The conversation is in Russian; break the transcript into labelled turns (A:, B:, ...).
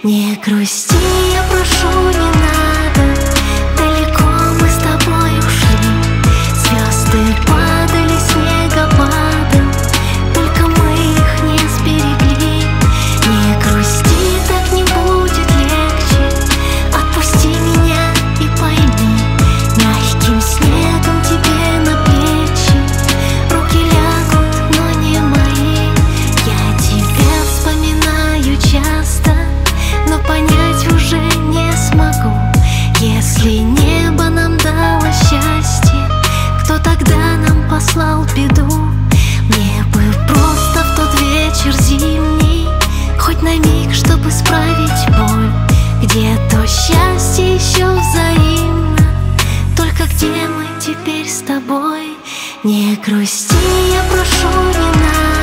A: Не грусти, я прошу, не надо. Далеко мы с тобой ушли. Звезды падали, снегопадом, только мы их не сберегли. Не грусти, так не будет легче. Отпусти меня и пойми, мягким снегом тебе на плечи руки лягут, но не мои. Я тебя вспоминаю часто, но понять уже не смогу. Если небо нам дало счастье, кто тогда нам послал беду? Мне бы просто в тот вечер зимний хоть на миг, чтобы справить боль. Где то счастье еще взаимно, только где мы теперь с тобой? Не грусти, я прошу, не надо.